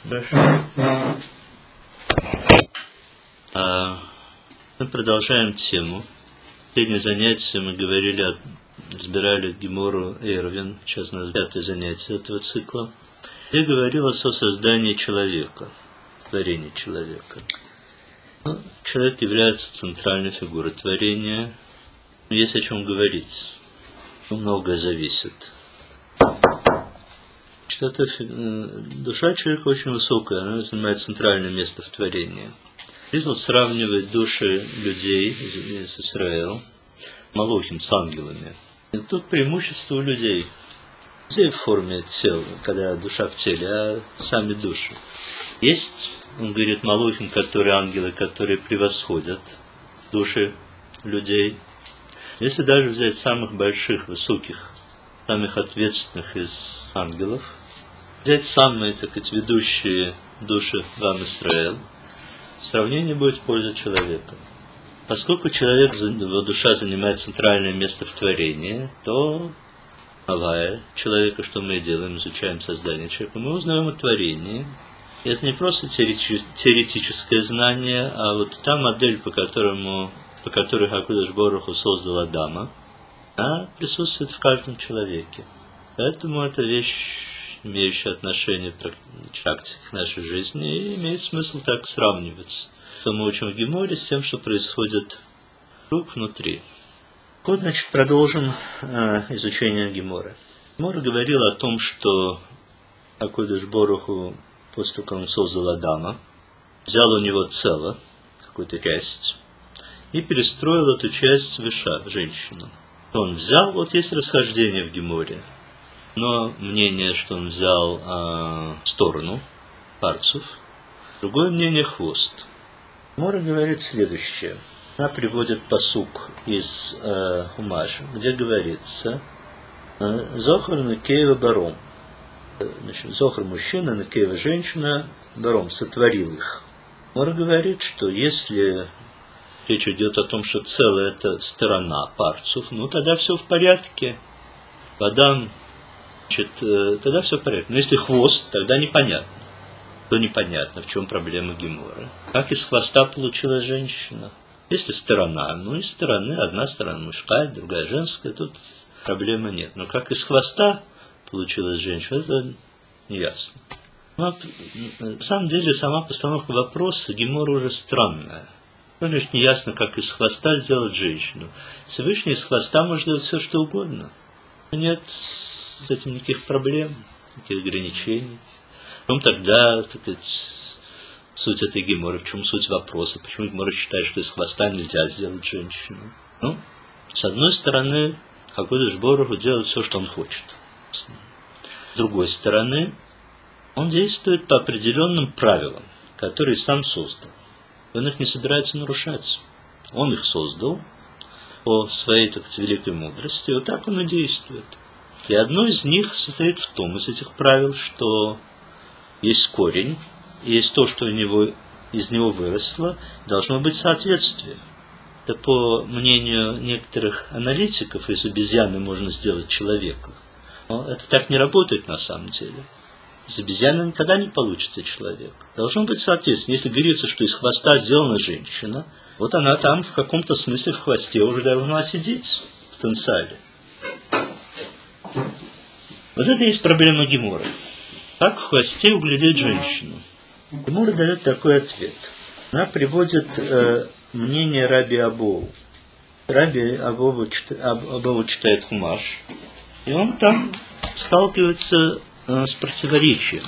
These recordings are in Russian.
Хорошо. Мы продолжаем тему. В последнее занятие мы разбирали Гемору Эрвин, сейчас на 5-е занятие этого цикла, где говорилось о создании человека, творении человека. Человек является центральной фигурой творения. Есть о чем говорить. Многое зависит. Душа человека очень высокая, она занимает центральное место в творении. Призл сравнивает души людей из Израиля, малохим, с ангелами. И тут преимущество у людей. Людей в форме тела, когда душа в теле, а сами души. Есть, он говорит, малохим, которые ангелы, которые превосходят души людей. Если даже взять самых больших, высоких, самых ответственных из ангелов, взять самые, так сказать, ведущие души в Ам-Исраэль, сравнение будет в пользу человека. Поскольку его душа занимает центральное место в творении, то Авая, человека, что мы делаем, изучаем создание человека, мы узнаем о творении. И это не просто теоретическое знание, а вот та модель, по которой Акодыш Боруху создал Адама, она присутствует в каждом человеке. Поэтому это вещь, имеющая отношение к практике нашей жизни, и имеет смысл так сравнивать. Что мы учим в Геморе с тем, что происходит внутри. Вот, значит, продолжим изучение Геморы. Гемора говорила о том, что Акодыш Боруху, после того, как он создал Адама, взял у него цело, какую-то часть, и перестроил эту часть в Иша, женщину. Он взял, вот есть расхождение в Геморе, но мнение, что он взял сторону, парцев, другое мнение хвост. Гемора говорит следующее. Она приводит пасук из Хумаш, где говорится «Зохар накеева баром». Значит, Зохар мужчина, накеева женщина, баром, сотворил их. Гемора говорит, что если речь идет о том, что целое это сторона парцев, ну тогда все в порядке. Тогда все в порядке. Но если хвост, тогда непонятно. То непонятно, в чем проблема Геморы. Как из хвоста получилась женщина? Если сторона, ну из стороны, одна сторона мужская, другая женская, тут проблемы нет. Но как из хвоста получилась женщина, это неясно. На самом деле, сама постановка вопроса Гемора уже странная. Конечно, не ясно, как из хвоста сделать женщину. Всевышний из хвоста может делать все, что угодно. Нет с этим никаких проблем, никаких ограничений. В чем тогда, так сказать, суть этой Геморы, в чем суть вопроса? Почему Гемора считает, что из хвоста нельзя сделать женщину? Ну, с одной стороны, Акодыш Боруху делает все, что он хочет. С другой стороны, он действует по определенным правилам, которые сам создал. Он их не собирается нарушать. Он их создал по своей, так сказать, великой мудрости, и вот так он и действует. И одно из них состоит в том, из этих правил, что есть корень, и есть то, что из него выросло, должно быть соответствие. Это по мнению некоторых аналитиков, из обезьяны можно сделать человека. Но это так не работает на самом деле. Из обезьяны никогда не получится человек. Должно быть соответственно. Если говорится, что из хвоста сделана женщина, вот она там в каком-то смысле в хвосте уже должна сидеть в потенциале. Вот это и есть проблема Геморы. Как в хвосте углядеть женщину? Гемора дает такой ответ. Она приводит мнение Раби Абову. Раби Абову читает Хумаш, и он там сталкивается с противоречием.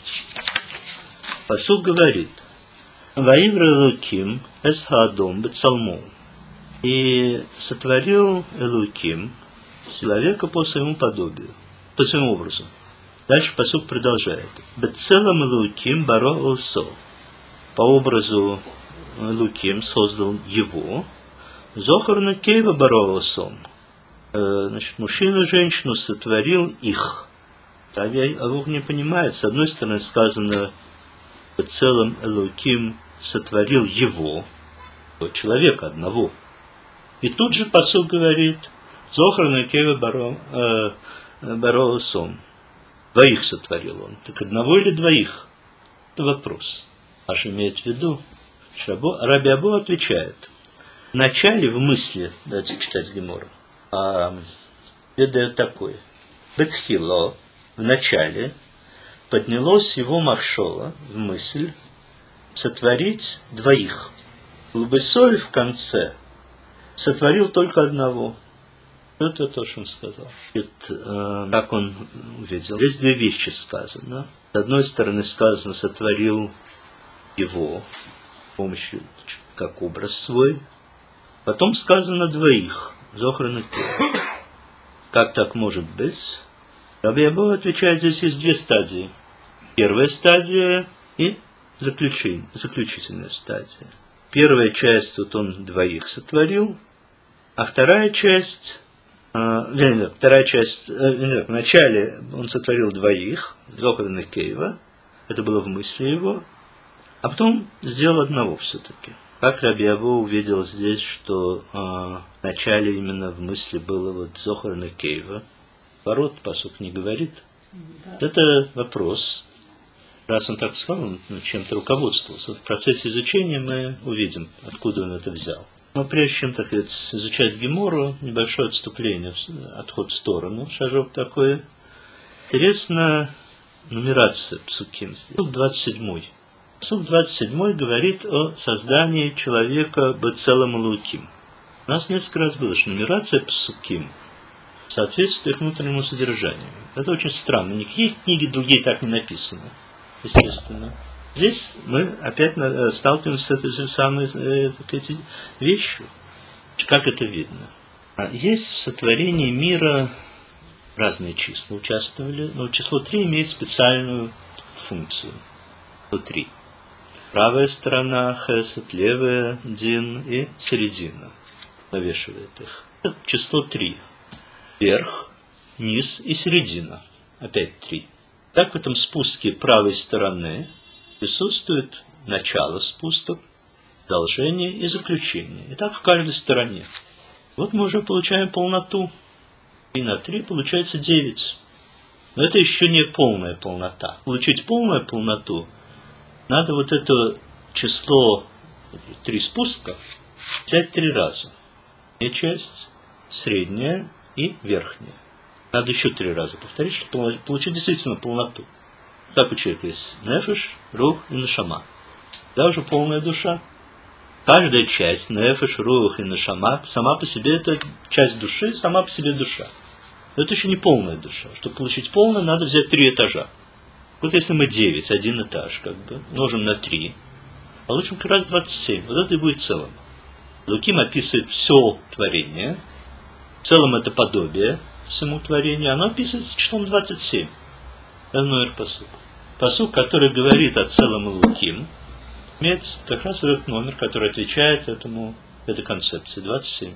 Пасук говорит: «Ваивра Элоким эс хаадом бецалмо». И сотворил Элоким человека по своему подобию, по своему образу. Дальше пасук продолжает: «Бецелам Элоким баро осо». По образу Элоким создал его. «Зохар накеева баро осо». Значит, мужчину и женщину сотворил их. Бог не понимает. С одной стороны сказано, в целом Элоким сотворил его, человека одного. И тут же пасук говорит: Зохар накева баро осом. Двоих сотворил он. Так одного или двоих? Это вопрос. Аш имеет в виду, Раби Абу отвечает. Вначале в мысли, давайте читать Гемору, ведает такое. Бетхило, в начале, поднялось его махшова в мысль сотворить двоих. Лубесоль в конце сотворил только одного. Это то, что он сказал. Как он увидел. Здесь две вещи сказано. С одной стороны сказано, сотворил его с помощью, как образ свой. Потом сказано двоих. Зохран и Кева. Как так может быть? Раби Абу отвечает, здесь есть две стадии. Первая стадия и заключительная стадия. Первая часть, вот он двоих сотворил, а вторая часть, вначале он сотворил двоих, Зохран и Кева, это было в мысли его, а потом сделал одного все-таки. Как Раби Абу увидел здесь, что вначале именно в мысли было вот Зохран и Кева, ворот пасук не говорит. Это вопрос. Раз он так сказал, он чем-то руководствовался. В процессе изучения мы увидим, откуда он это взял. Но прежде чем, так сказать, изучать Гемору, небольшое отступление, отход в сторону, шажок такой. Интересна нумерация псуким. Псук 27. Псук 27 говорит о создании человека бецелем луким. У нас несколько раз было, что нумерация псуким соответствует их внутреннему содержанию. Это очень странно. Никакие книги другие так не написаны. Естественно. Здесь мы опять сталкиваемся с этой же самой вещью. Как это видно? Есть в сотворении мира разные числа участвовали, но число 3 имеет специальную функцию. 3. Правая сторона хесед, левая дин и середина. Навешивает их. Это число 3. Верх, низ и середина. Опять 3. Так в этом спуске правой стороны присутствует начало спуска, продолжение и заключение. И так в каждой стороне. Вот мы уже получаем полноту. 3 на 3 получается 9. Но это еще не полная полнота. Получить полную полноту, надо вот это число 3 спуска взять 3 раза. И часть, средняя и верхняя. Надо еще 3 раза повторить, чтобы получить действительно полноту. Так у человека есть нефеш, рух и нешама. Да, уже полная душа. Каждая часть, нефеш, рух и нешама, сама по себе это часть души, сама по себе душа. Но это еще не полная душа. Чтобы получить полную, надо взять 3 этажа. Вот если мы 9, один этаж, множим на 3, получим как раз 27. Вот это и будет целым. Луким описывает все творение. В целом это подобие всему творению. Оно описывается числом 27. Это номер пасук. Пасук, который говорит о целом Луким, имеет как раз этот номер, который отвечает этой концепции. 27.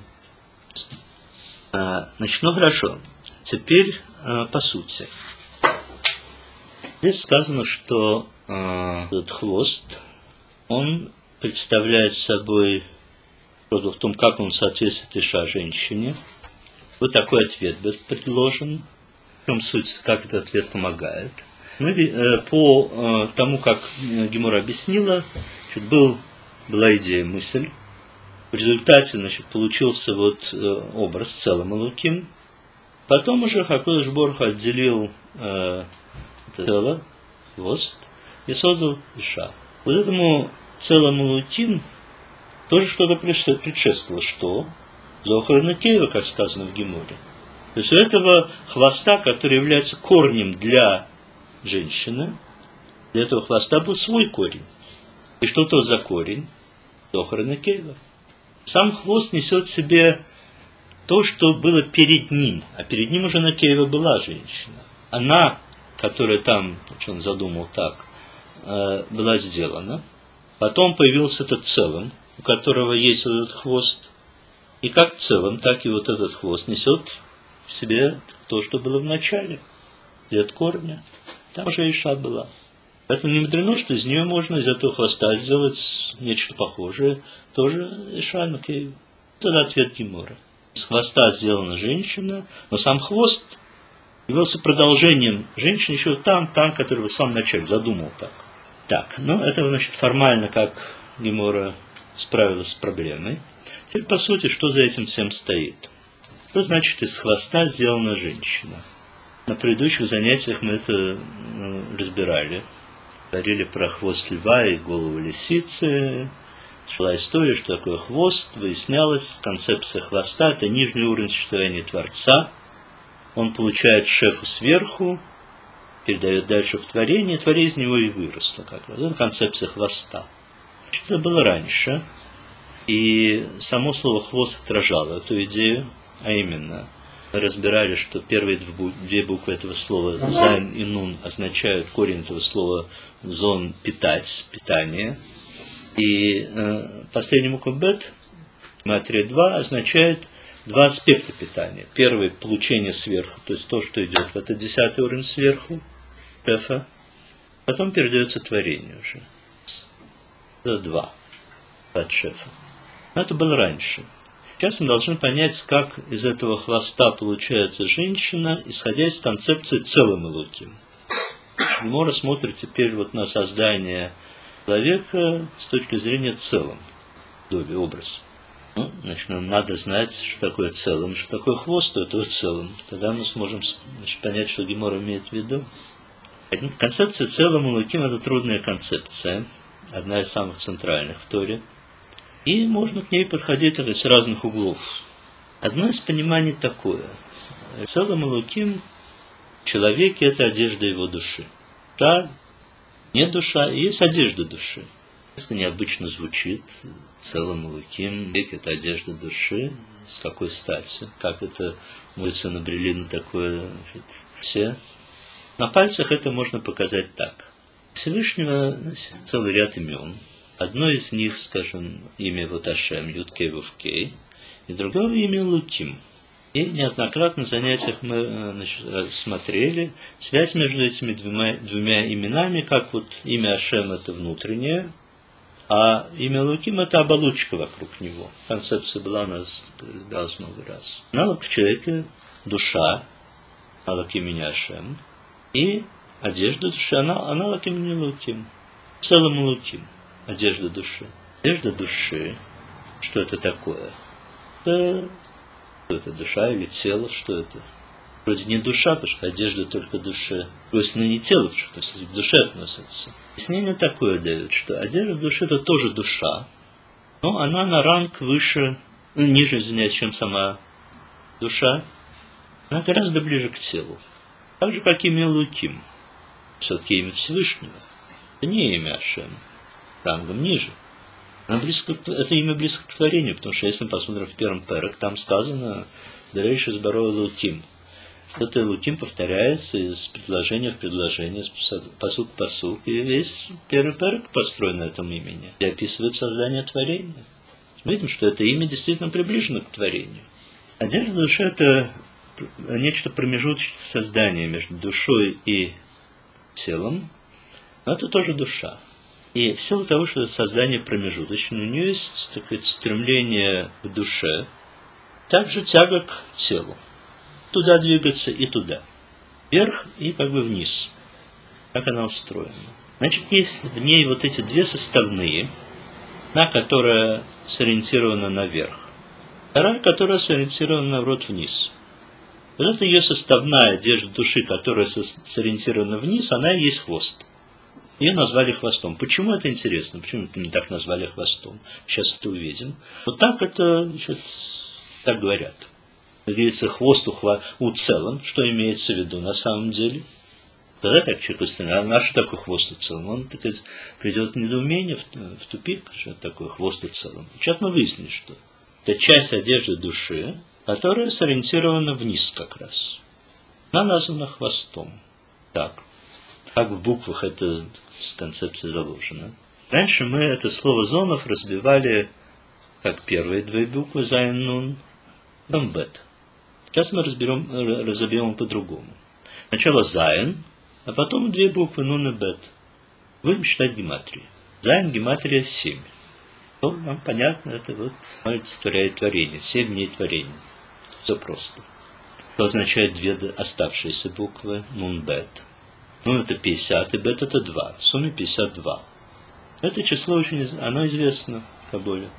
Значит, ну хорошо. Теперь по сути. Здесь сказано, что этот хвост, он представляет собой, в том, как он соответствует иша женщине. Вот такой ответ будет предложен. В чем суть, как этот ответ помогает. По тому, как Гемора объяснила, была идея, мысль. В результате, получился образ целым Луким. Потом уже Хакодыш Борух отделил тело, хвост, и создал иша. Вот этому целому Луким тоже что-то предшествовало. Что? Зохран и Кева, как сказано в Геморе. То есть у этого хвоста, который является корнем для женщины, для этого хвоста был свой корень. И что то за корень? Зохран и Кева. Сам хвост несет в себе то, что было перед ним. А перед ним уже на Кева была женщина. Она, которая там, что он задумал так, была сделана. Потом появился этот целым, у которого есть вот этот хвост. И как целым, так и вот этот хвост несет в себе то, что было в начале. От корня. Там уже иша была. Поэтому не мудрено, что из нее можно, из этого хвоста сделать нечто похожее. Тоже иша на Кева. Это ответ Гемора. С хвоста сделана женщина, но сам хвост явился продолжением женщины еще там, который в самом начале задумал так. Так, ну это значит формально, как Гемора справилась с проблемой. Теперь по сути, что за этим всем стоит? Что значит из хвоста сделана женщина? На предыдущих занятиях мы это разбирали. Говорили про хвост льва и голову лисицы. Шла история, что такое хвост. Выяснялось, концепция хвоста – это нижний уровень существования Творца. Он получает шефу сверху, передает дальше в творение, творение из него и выросло. Это концепция хвоста. Это было раньше. И само слово «хвост» отражало эту идею, а именно – мы разбирали, что первые две буквы этого слова «зайн» и «нун» означают корень этого слова «зон» – «питать», «питание». И последняя буква «бет», гематрия 2, означает два аспекта питания. Первый – получение сверху, то есть то, что идет в этот 10-й уровень сверху, шефа. Потом передается творение уже. Это 2 от шефа. Но это было раньше. Сейчас мы должны понять, как из этого хвоста получается женщина, исходя из концепции целым Элоким. Гемора смотрит теперь вот на создание человека с точки зрения целым, образ. Ну, значит, нам надо знать, что такое целым, что такое хвост у этого целым. Тогда мы сможем понять, что Гемора имеет в виду. Концепция целым Элоким – это трудная концепция, одна из самых центральных в Торе. И можно к ней подходить с разных углов. Одно из пониманий такое. Целым Элоким в человеке – это одежда его души. Душа, не душа, и есть одежда души. Если необычно звучит, целым Элоким, это одежда души, с какой стати? Как это мудрецы набрели на такое все? На пальцах это можно показать так. У Всевышнего целый ряд имен. Одно из них, скажем, имя вот Ашем, Юд-Кей, Вов-Кей, и другое имя Элоким. И неоднократно на занятиях мы смотрели связь между этими двумя именами, как вот имя Ашем – это внутреннее, а имя Элоким – это оболочка вокруг него. Концепция была у нас разбиралась много раз. Аналог в человеке – душа, аналог имени Ашем, и одежда души, аналог имени Элоким, в целом Элоким. Одежда души. Одежда души. Что это такое? Это душа или тело? Что это? Вроде не душа, потому что одежда только душе. То есть, не тело, потому что к душе относится. Объяснение такое дает, что одежда души это тоже душа, но она на ранг выше, ниже, извиняюсь, чем сама душа. Она гораздо ближе к телу. Так же, как имя Элоким. Все-таки имя Всевышнего. Это не имя Ашем. Рангом ниже. Это имя близко к творению, потому что если мы посмотрим в первом перек, там сказано «Дерейши сборо Элоким». Это Элоким повторяется из предложения в предложение, пасук в пасук. И весь первый перек построен на этом имени, и описывает создание творения. Мы видим, что это имя действительно приближено к творению. Одежда души – это нечто промежуточное создание между душой и телом, но это тоже душа. И в силу того, что это создание промежуточное, у нее есть такое стремление к душе, также тяга к телу. Туда двигаться и туда. Вверх и как бы вниз. Как она устроена. Значит, есть в ней вот эти две составные. Одна, которая сориентирована наверх. Вторая, которая сориентирована, наоборот, вниз. Вот это ее составная одежда души, которая сориентирована вниз, она и есть хвост. Ее назвали хвостом. Почему это интересно? Почему это не так назвали хвостом? Сейчас это увидим. Вот так это, значит, так говорят. Говорится, хвост у целым, что имеется в виду на самом деле. Тогда так человек установил, а что такое хвост у целым? Он, так сказать, придет в недоумение, в тупик, что такое хвост у целым. Сейчас мы выяснили, что это часть одежды души, которая сориентирована вниз как раз. Она названа хвостом. Так. Как в буквах эта концепция заложена. Раньше мы это слово «зонов» разбивали как первые две буквы «зайн», «нун», потом «бет». Сейчас мы разобьем по-другому. Сначала «зайн», а потом две буквы «нун» и «бет». Будем считать гематрии. «Зайн» гематрия 7. То нам понятно, это вот олицетворяет творение, 7 дней творения. Все просто. Что означает две оставшиеся буквы «нун», «бет». Нун это 50, и бет это 2. В сумме 52. Это число очень, оно известно в Каболе.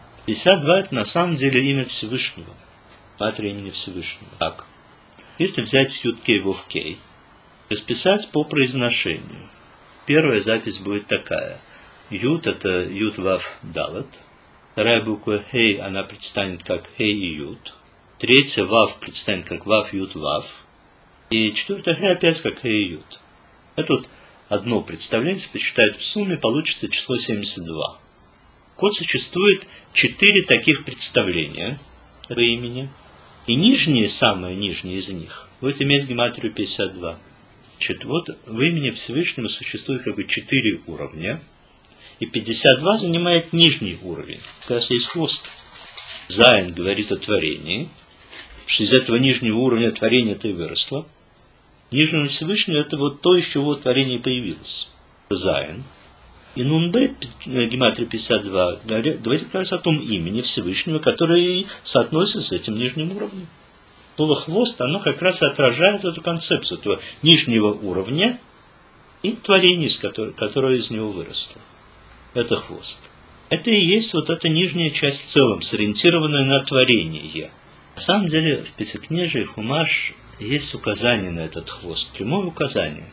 52 это на самом деле имя Всевышнего. Матери имени Всевышнего. Так. Если взять Юд Кей Вов Кей, расписать по произношению. Первая запись будет такая. Юд это Юд Вав Далет. Вторая буква Хей, она предстанет как Хей и Юд. Третья Вав предстанет как Вав Юд Вав. И четвертая Хей опять как Хей и Юд. Это вот одно представление, посчитают в сумме, получится число 72. Вот существует 4 таких представления по имени. И нижнее, самое нижнее из них, будет иметь гематрию 52. Значит, вот в имени Всевышнего существует как бы 4 уровня, и 52 занимает нижний уровень. Как раз есть хвост. Зайн говорит о творении, что из этого нижнего уровня творения ты выросло. Нижнего Всевышнего это вот то, из чего творение появилось. Зайн. И Нунбет, гематрия 52, говорит как раз о том имени Всевышнего, которое соотносится с этим нижним уровнем. Слово «хвост», оно как раз отражает эту концепцию этого нижнего уровня и творение, которое из него выросло. Это хвост. Это и есть вот эта нижняя часть в целом, сориентированная на творение. На самом деле в Пятикнижии Хумаш есть указание на этот хвост, прямое указание.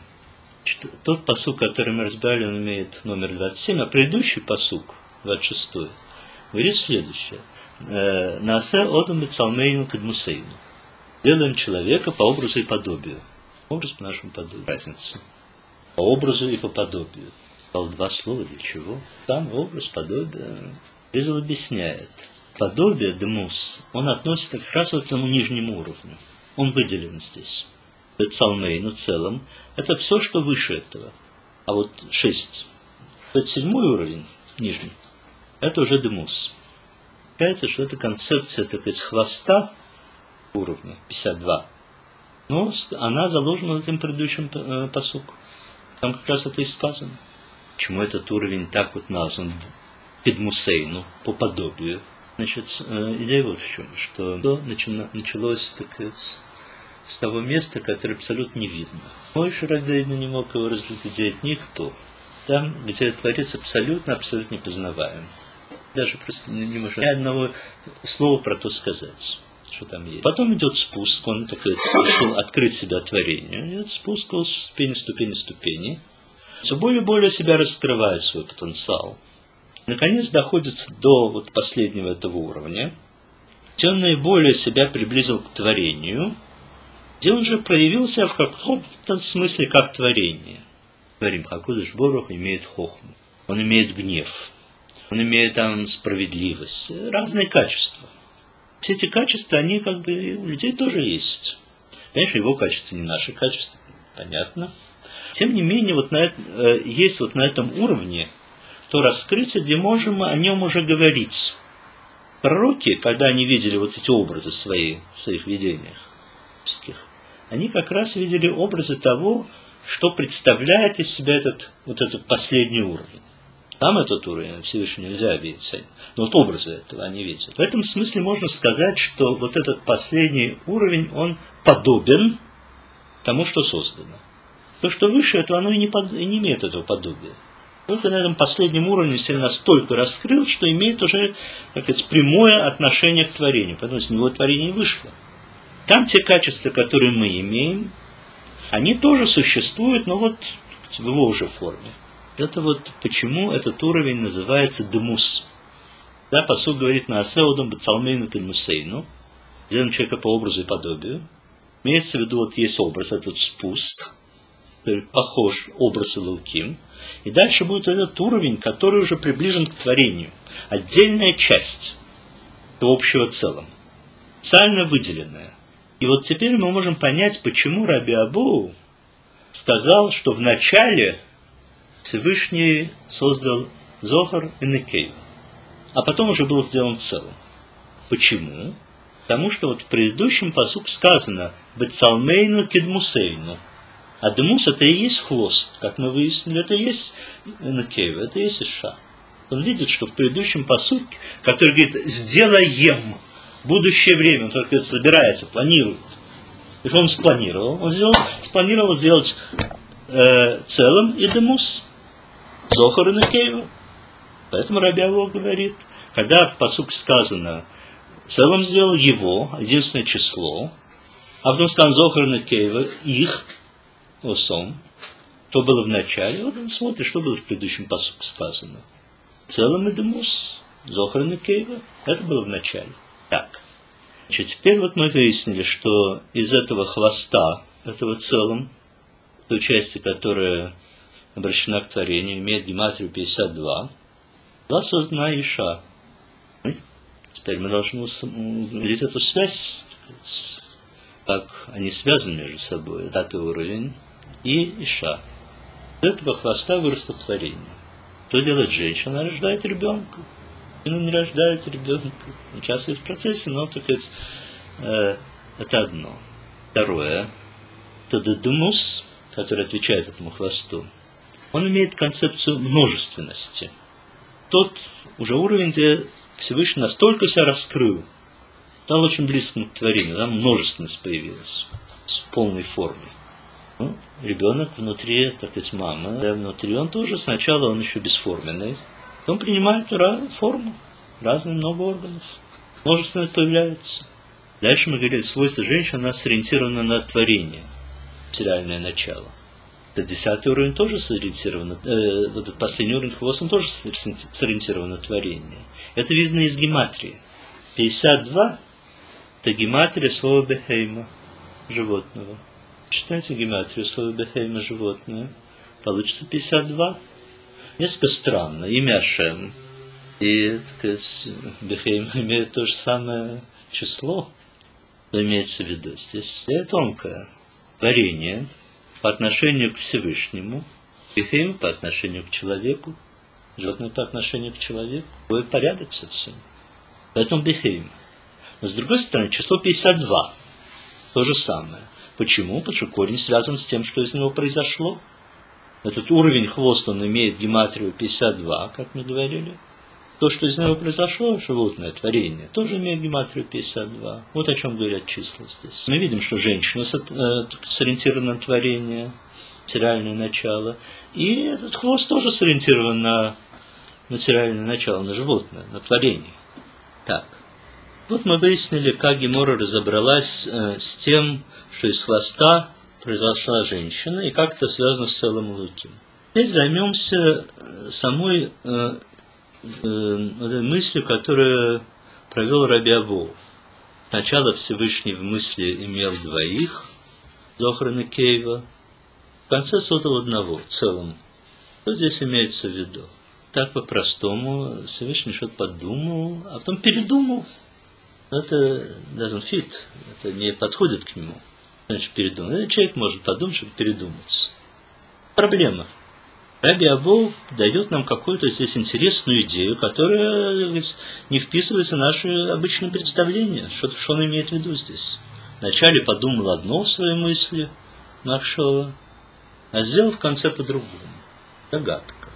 Тот пасук, который мы разбирали, он имеет номер 27, а предыдущий пасук, 26, говорит следующее. «Наасе одам бецалмейну кадмусейну». Делаем человека по образу и подобию. Образ по нашему подобию. Разница. По образу и по подобию. Дал 2 слова для чего? Там образ, подобие. Резал объясняет. Подобие, демус, он относится как раз к этому нижнему уровню. Он выделен здесь. Бецалмейну в целом. Это все, что выше этого. А вот 6. Это 7 уровень, нижний. Это уже демус. Получается, что это концепция, так сказать, хвоста уровня, 52. Но она заложена в этом предыдущем пасуку. Там как раз это и сказано. Почему этот уровень так вот назван Педмусейну, по подобию? Значит, идея вот в чем, что началось, так сказать, с того места, которое абсолютно не видно. Мойше Рабейну не мог его разглядеть никто. Там, где Творец абсолютно непознаваем. Даже просто не может ни одного слова про то сказать, что там есть. Потом идет спуск, он такой решил открыть себя творению. Идет спуск, ступени. Все более и более себя раскрывает свой потенциал. Наконец доходит до вот последнего этого уровня, где он наиболее себя приблизил к творению, где он же проявился в каком-то смысле как творение. Говорим, Хакодыш Борух имеет хохму, он имеет гнев, он имеет там справедливость, разные качества. Все эти качества, они как бы у людей тоже есть. Конечно, его качества не наши качества, понятно. Тем не менее, есть вот на этом уровне то раскрытие, где можем о нем уже говорить. Пророки, когда они видели вот эти образы в своих видениях, они как раз видели образы того, что представляет из себя этот последний уровень. Там этот уровень Всевышний нельзя видеть, но вот образы этого они видят. В этом смысле можно сказать, что вот этот последний уровень, он подобен тому, что создано. То, что выше этого, оно и не имеет этого подобия. Только на этом последнем уровне себя настолько раскрыл, что имеет уже, так сказать, прямое отношение к творению, потому что из него творение вышло. Там те качества, которые мы имеем, они тоже существуют, но вот в его уже форме. Это вот почему этот уровень называется демус. Да, пасук говорит на асеудам бацалмейну кельмусейну, делаем человека по образу и подобию. Имеется в виду, вот есть образ, этот спуск, похож образ Элоким. И дальше будет этот уровень, который уже приближен к творению. Отдельная часть этого общего целого. Специально выделенная. И вот теперь мы можем понять, почему Раби Абу сказал, что вначале Всевышний создал Зохар и Некейв, а потом уже был сделан в целом. Почему? Потому что вот в предыдущем пасуке сказано «Бецалмейну кедмусейну». А демус это и есть хвост, как мы выяснили, это и есть Некейв, это и есть Иша. Он видит, что в предыдущем пасуке, который говорит «сделаем», будущее время, он только собирается, планирует. И что он спланировал? Он спланировал сделать целым и демус. Зохар и Некейва. Поэтому Раби Авуа говорит, когда в пасуке сказано, целым сделал его, единственное число, а потом сказано Зохар и Некейва, их, осом, что было в начале, вот он смотрит, что было в предыдущем пасуке сказано. Целым и демус. Зохар и Некейва. Это было в начале. Так. Значит, теперь вот мы выяснили, что из этого хвоста, этого целым, той части, которая обращена к творению, имеет гематрию 52, была создана Иша. Теперь мы должны увидеть эту связь, как они связаны между собой, этот уровень и Иша. Из этого хвоста выросло творение. Что делает женщина? Она рождает ребенка. Она не рождает ребенка. Участвует в процессе, но только это одно. Второе. Тададумус, который отвечает этому хвосту, он имеет концепцию множественности. Тот уже уровень, где Всевышний настолько себя раскрыл, стал очень близким к творению, там множественность появилась в полной форме. Ну, ребенок внутри, так сказать, мамы, внутри он тоже сначала он еще бесформенный, он принимает форму, разные много органов, множественность появляется. Дальше мы говорили, свойство женщины, она сориентирована на творение, материальное начало. Это 10-й уровень тоже сориентирован, вот этот последний уровень хвост, он тоже сориентирован на творение. Это видно из гематрии. 52 – это гематрия слова бехейма, животного. Читайте гематрию слова бехейма, животное. Получится 52. Несколько странно. Имя Ашем и бехейм имеют то же самое число, но имеется в виду здесь. Это тонкое творение по отношению к Всевышнему, бехейм по отношению к человеку, животное по отношению к человеку. Какой порядок совсем. Поэтому бехейм. Но с другой стороны, число 52 то же самое. Почему? Потому что корень связан с тем, что из него произошло. Этот уровень хвост, он имеет гематрию 52, как мы говорили. То, что из него произошло, животное творение, тоже имеет гематрию 52. Вот о чем говорят числа здесь. Мы видим, что женщина сориентирована на творение, материальное начало. И этот хвост тоже сориентирован на материальное начало, на животное, на творение. Так. Вот мы выяснили, как Гемора разобралась с тем, что из хвоста произошла женщина, и как это связано с целым Луким. Теперь займемся самой мыслью, которую провел Раби Авуа. Сначала Всевышний в мысли имел двоих, Зохар и Некейва, в конце создал одного, целым. Что здесь имеется в виду? Так по-простому Всевышний что-то подумал, а потом передумал. Это doesn't fit, это не подходит к нему. Значит, передумать. Человек может подумать, чтобы передуматься. Проблема. Раби Авуа дает нам какую-то здесь интересную идею, которая не вписывается в наши обычные представления. Что он имеет в виду здесь? Вначале подумал одно в своей мысли, Махшова, а сделал в конце по-другому. Загадка.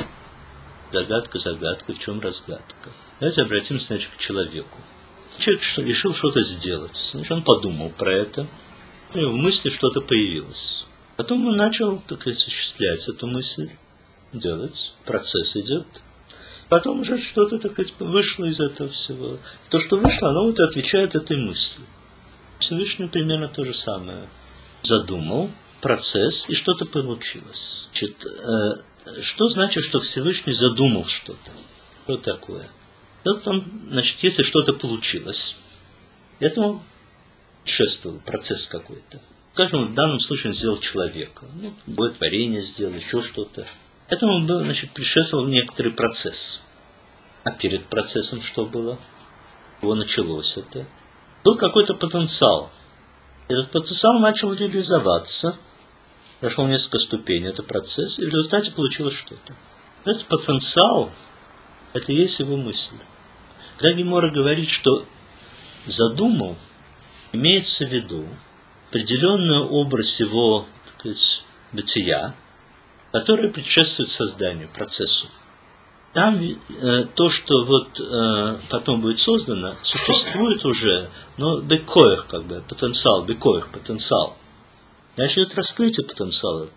Загадка, в чем разгадка? Давайте обратимся, значит, к человеку. Человек решил что-то сделать. Значит, он подумал про это. В мысли что-то появилось. Потом он начал, так осуществлять эту мысль, делать. Процесс идет. Потом уже что-то, так сказать, вышло из этого всего. То, что вышло, оно вот отвечает этой мысли. Всевышний примерно то же самое. Задумал процесс, и что-то получилось. Значит, что значит, что Всевышний задумал что-то? Что такое? Это там, значит, если что-то получилось, этому предшествовал процесс какой-то. Скажем, в данном случае он сделал человека. Любое творение сделал, еще что-то. Этому был, значит, предшествовал некоторый процесс. А перед процессом что было? Его началось это. Был какой-то потенциал. Этот потенциал начал реализоваться. Прошел несколько ступеней, это процесс, и в результате получилось что-то. Этот потенциал, это и есть его мысль. Когда Гемора говорит, что задумал, имеется в виду определенный образ его, так сказать, бытия, который предшествует созданию, процессу. Там то, что вот потом будет создано, существует уже, но бекоих, как бы, потенциал, бекоих, потенциал. Дальше идет раскрытие потенциала.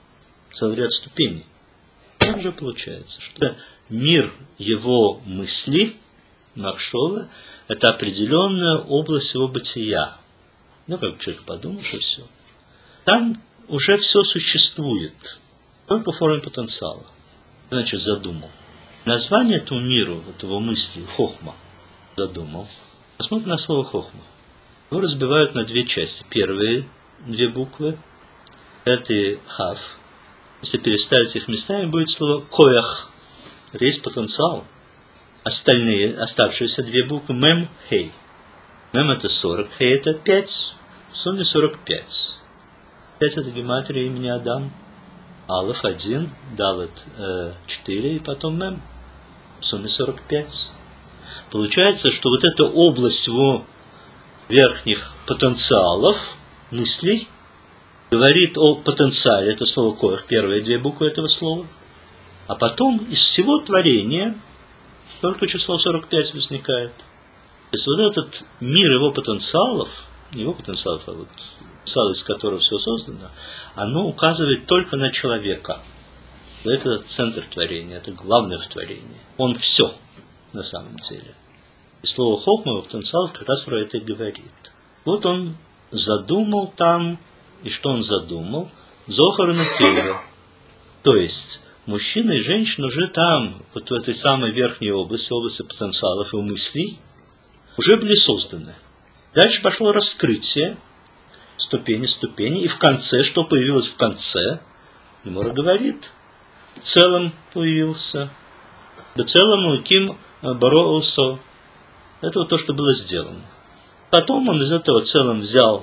целый ряд ступеней. Так же получается, что мир его мысли, Махшова, это определенная область его бытия. Ну, как человек подумал, что все. Там уже все существует, только в форме потенциала. Значит, задумал. Название этому миру, этого мысли, хохма, задумал. Посмотрим на слово хохма. Его разбивают на две части. Первые две буквы – это хав. Если переставить их местами, будет слово коях. Это есть потенциал. Остальные, оставшиеся две буквы – мем, хей. Мем – это 40, хей – это 5. В сумме 45. 5 – это гематрия имени Адам. Алеф 1, Далет 4 и потом мем. В сумме 45. Получается, что вот эта область его верхних потенциалов, мыслей, говорит о потенциале, это слово коях, первые две буквы этого слова. А потом из всего творения только число 45 возникает. То есть вот этот мир его потенциалов, а вот потенциал, из которого все создано, оно указывает только на человека. Это центр творения, это главное в творении. Он все на самом деле. И слово хохма, потенциал, как раз про это и говорит. Вот он задумал там, и что он задумал? Зохар и Нукева. То есть мужчина и женщина уже там, вот в этой самой верхней области потенциалов и мыслей, уже были созданы. Дальше пошло раскрытие, ступени, и в конце, что появилось в конце, Гемара говорит, в целом появился, в целом Луким Бароусо. Это вот то, что было сделано. Потом он из этого в целом взял,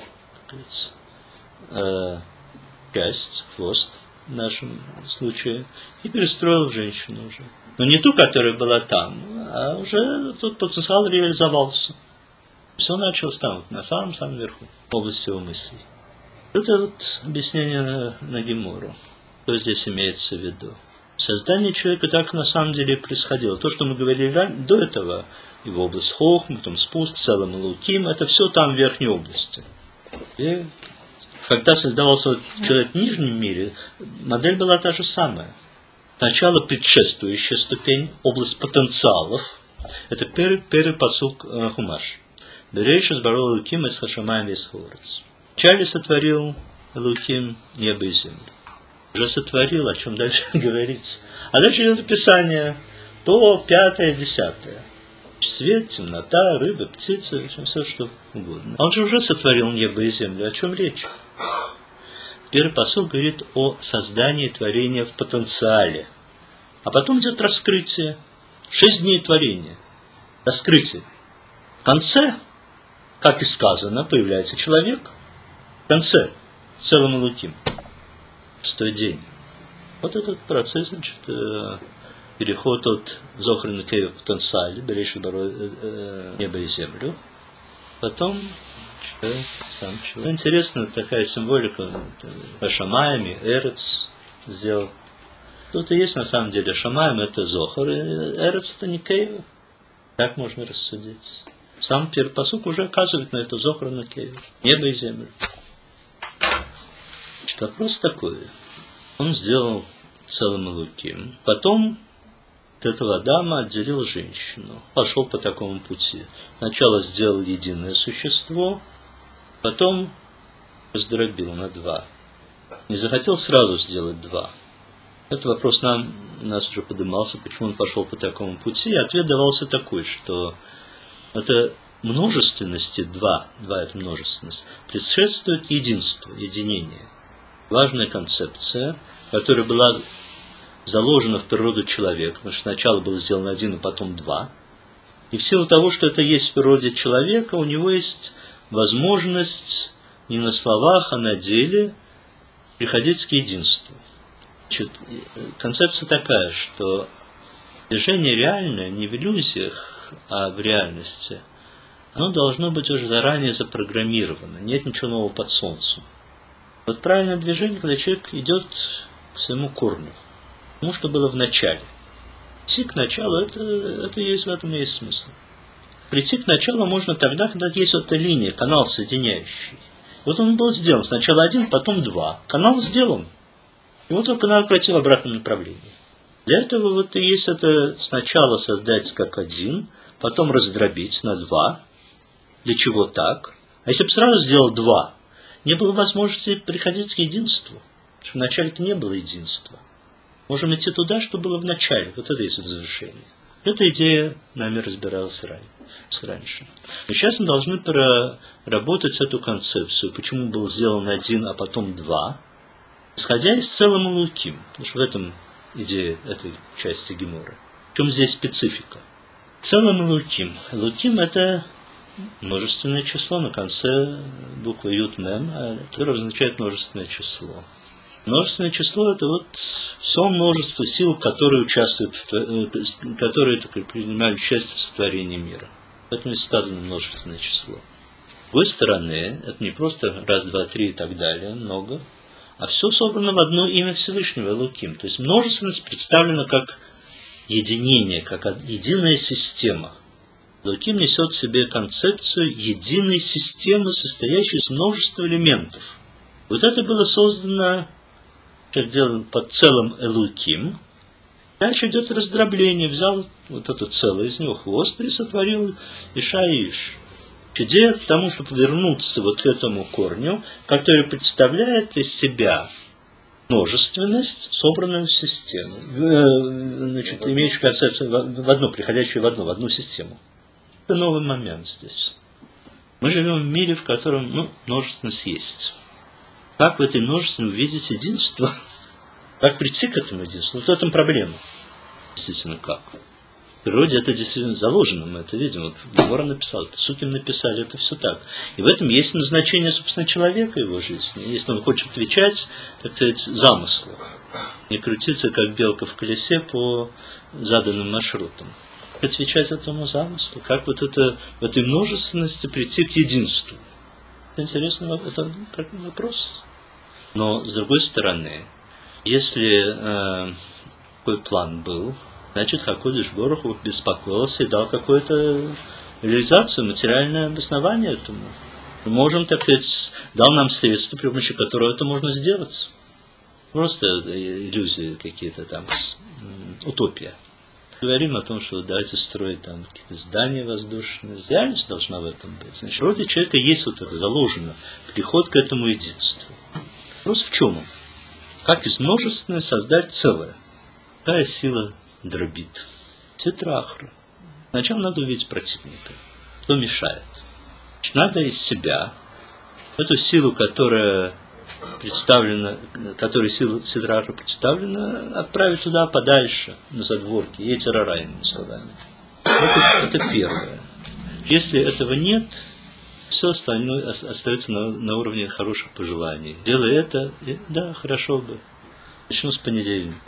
часть, хвост в нашем случае, и перестроил в женщину уже. Но не ту, которая была там, а уже тут потенциал реализовался. Все началось там, вот, на самом верху, в области его мыслей. Это вот объяснение на Гемору. Что здесь имеется в виду? Создание человека так на самом деле происходило. То, что мы говорили до этого, его область хохм, потом спуск, в целом луким, это все там в верхней области. И когда создавался вот человек в нижнем мире, модель была та же самая. Сначала предшествующая ступень, область потенциалов, это первый пасук Хумаш. Берешит барол Элуким из Хашамаем весь хорец. Вначале сотворил Элуким небо и землю. Уже сотворил, о чем дальше говорится. А дальше идет описание, то 5, 10. Свет, темнота, рыбы, птицы, в общем, все что угодно. Он же уже сотворил небо и землю. О чем речь? Первый пасук говорит о создании творения в потенциале. А потом идет раскрытие. 6 дней творения. Раскрытие. В конце, как и сказано, появляется человек. В конце, в целом Элуким. 100 день. Вот этот процесс, значит, переход от Зохар и Нукева в потенциале, Берешит баро небо и землю. Потом сам человек. Интересно, такая символика Шамаями, Эрец сделал. Тут и есть на самом деле Шамаем это Зохар, и Эрец это Никева. Так можно рассудить. Сам первый пасук уже оказывает на это Зохар и Нукева. Небо и землю. Значит, вопрос такой. Он сделал целым Элуким. Потом от этого Адама отделил женщину. Пошел по такому пути. Сначала сделал единое существо, потом раздробил на 2. Не захотел сразу сделать 2. Этот вопрос у нас уже поднимался, почему он пошел по такому пути. И ответ давался такой, что это множественности 2 это множественность, предшествует единству, единение. Важная концепция, которая была заложена в природу человека, потому что сначала был сделан 1, а потом 2. И в силу того, что это есть в природе человека, у него есть возможность не на словах, а на деле приходить к единству. Значит, концепция такая, что движение реальное не в иллюзиях, а в реальности, оно должно быть уже заранее запрограммировано. Нет ничего нового под солнцем. Вот правильное движение, когда человек идет к своему корню, к тому, что было в начале. Идти к началу, это есть, в этом есть смысл. Прийти к началу можно тогда, когда есть вот эта линия, канал соединяющий. Вот он был сделан. Сначала 1, потом 2. Канал сделан. Ему только надо пройти в обратном направлении. Для этого вот и есть это сначала создать как один, потом раздробить на два. Для чего так? А если бы сразу сделал два, не было возможности приходить к единству. Потому что вначале-то не было единства. Можем идти туда, что было в начале. Вот это есть завершение. Эта идея нами разбиралась раньше. Но сейчас мы должны проработать эту концепцию, почему был сделан один, а потом два, исходя из целым Элоким. Потому что в этом идея этой части Геморы. В чем здесь специфика? Целым Элоким. Элоким – это множественное число на конце буквы Ют Мем, которое означает множественное число. Множественное число – это вот все множество сил, которые участвуют, которые принимают участие в сотворении мира. Поэтому и сказано множественное число. С другой стороны, это не просто раз, два, три и так далее, много, а все собрано в одно имя Всевышнего, Элоким. То есть множественность представлена как единение, как единая система. Элоким несет в себе концепцию единой системы, состоящей из множества элементов. Вот это было создано, как делаем под целым Элоким. Дальше идет раздробление. Взял вот это целое, из него хвост и сотворил Иша и Иш. Идея к тому, чтобы вернуться вот к этому корню, который представляет из себя множественность, собранную в систему. Значит, имеющую концепцию в одну, приходящую в одну систему. Это новый момент здесь. Мы живем в мире, в котором множественность есть. Как в этой множественности увидеть единство? Как прийти к этому единству? Вот в этом проблема. Действительно, как? В природе это действительно заложено, мы это видим. Вот Гемора написал, Песуким написали, это все так. И в этом есть назначение, собственно, человека, его жизни. Если он хочет отвечать, так сказать, замыслу. Не крутиться, как белка в колесе, по заданным маршрутам. Отвечать этому замыслу, как вот это, в этой множественности прийти к единству. Это интересный вопрос. Но, с другой стороны, если такой план был, значит, Хакодыш Борух Hu беспокоился и дал какую-то реализацию, материальное обоснование этому. Мы можем, так сказать, дал нам средства, при помощи которого это можно сделать. Просто иллюзии какие-то там, утопия. Говорим о том, что давайте строить там какие-то здания воздушные. Реальность должна в этом быть. Значит, в природе человека есть вот это заложено, приход к этому единству. Вопрос в чем он? Как из множественного создать целое? Какая сила дробит? Тетрахра. Сначала надо увидеть противника. Кто мешает? Значит, надо из себя эту силу, которая представлена, которой сила Тетрахра представлена, отправить туда подальше, на задворки, Йецер-ара, иными словами. Это первое. Если этого нет, все остальное остается на уровне хороших пожеланий. Делай это, и, да, хорошо бы. Начну с понедельника.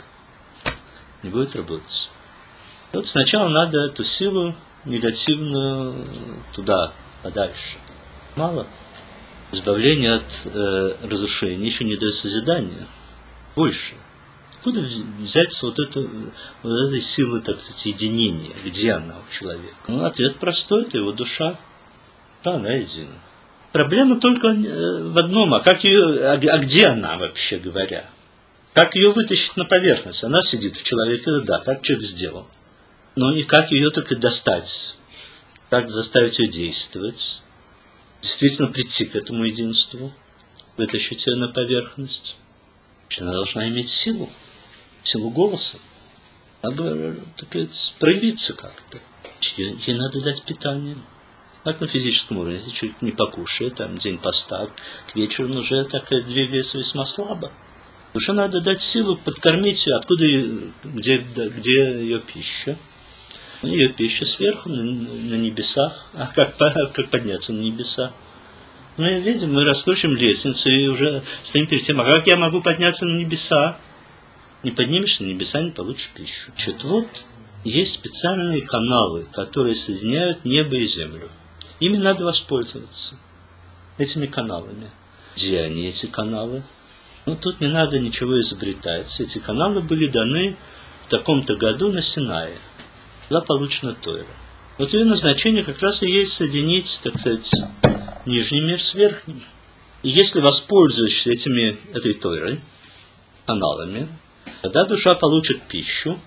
Не будет работать. Вот сначала надо эту силу негативную туда, подальше. Мало. Избавление от разрушения еще не дает созидания. Больше. Откуда взяться вот этой силы, так сказать, единения? Где она у человека? Ответ простой, это его душа. Да, она едина. Проблема только в одном, а где она, вообще говоря? Как ее вытащить на поверхность? Она сидит в человеке, да, так человек сделал. Но и как ее только достать? Как заставить ее действовать? Действительно прийти к этому единству, вытащить ее на поверхность. Она должна иметь силу голоса. Надо, так сказать, проявиться как-то. Ей надо дать питание. Так на физическом уровне, если человек не покушает, там день поста, к вечеру он уже так двигается весьма слабо. Душе надо дать силу, подкормить ее, где ее пища. Ее пища сверху, на небесах. А как подняться на небеса? Мы видим, мы раскручиваем лестницу и уже стоим перед тем, а как я могу подняться на небеса? Не поднимешься на небеса, не получишь пищу. Вот есть специальные каналы, которые соединяют небо и землю. Ими надо воспользоваться, этими каналами. Где они, эти каналы? Тут не надо ничего изобретать. Эти каналы были даны в таком-то году на Синае. Была получена Тора. Вот ее назначение как раз и есть соединить, так сказать, нижний мир с верхним. И если воспользуешься этой Торой, каналами. Когда душа получит пищу,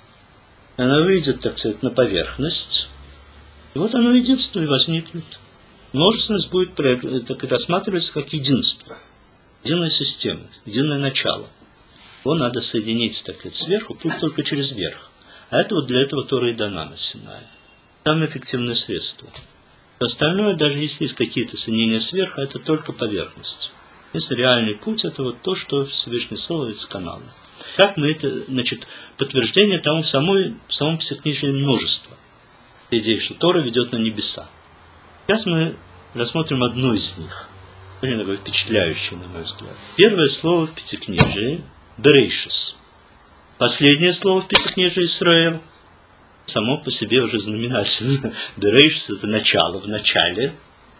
она выйдет, так сказать, на поверхность, и вот оно единство и возникнет. Множественность будет рассматриваться как единство, единая система, единое начало. Его надо соединить, так сказать, сверху, тут только через верх. А это вот для этого Тора и дана на Синае. Самое эффективное средство. Остальное, даже если есть какие-то соединения сверху, это только поверхность. Если реальный путь, это вот то, что Всевышний Слово из канала. Как мы это, значит, подтверждение тому в самом психокнижии множество. Идея, что Тора ведет на небеса. Сейчас мы рассмотрим одну из них. Очень такое впечатляющее, на мой взгляд. Первое слово в Пятикнижии – Берейшис. Последнее слово в Пятикнижии – Исраэль. Само по себе уже знаменательно. Берейшис – это начало, в начале.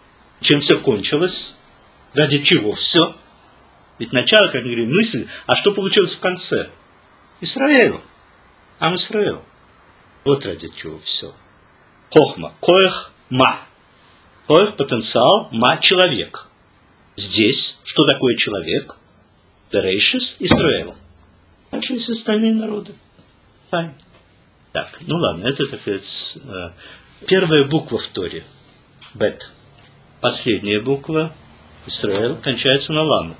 Чем все кончилось? Ради чего все? Ведь начало, как мы говорим, мысль, а что получилось в конце? Исраэль. Ам Исраэль. Вот ради чего все. Хохма. Коэх ма. Коэх потенциал, ма человек. Здесь что такое человек? Берейшис Исраэль. Так же и все остальные народы. Файн. Так, ну ладно, это, так сказать, первая буква в Торе. Бет. Последняя буква Исраэль кончается на ламет.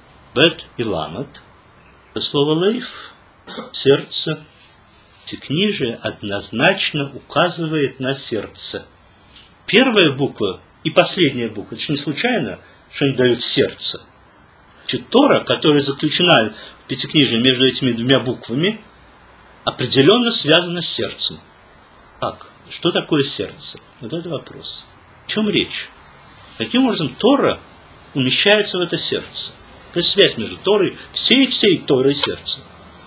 Бет и ламет. Это слово лейф, сердце. Пятикнижие однозначно указывает на сердце. Первая буква и последняя буква, это же не случайно, что они дают сердце. Значит, Тора, которая заключена в Пятикнижии между этими двумя буквами, определенно связана с сердцем. Как? Что такое сердце? Вот это вопрос. О чем речь? Каким образом Тора умещается в это сердце? То есть связь между Торой, всей Торой и сердцем.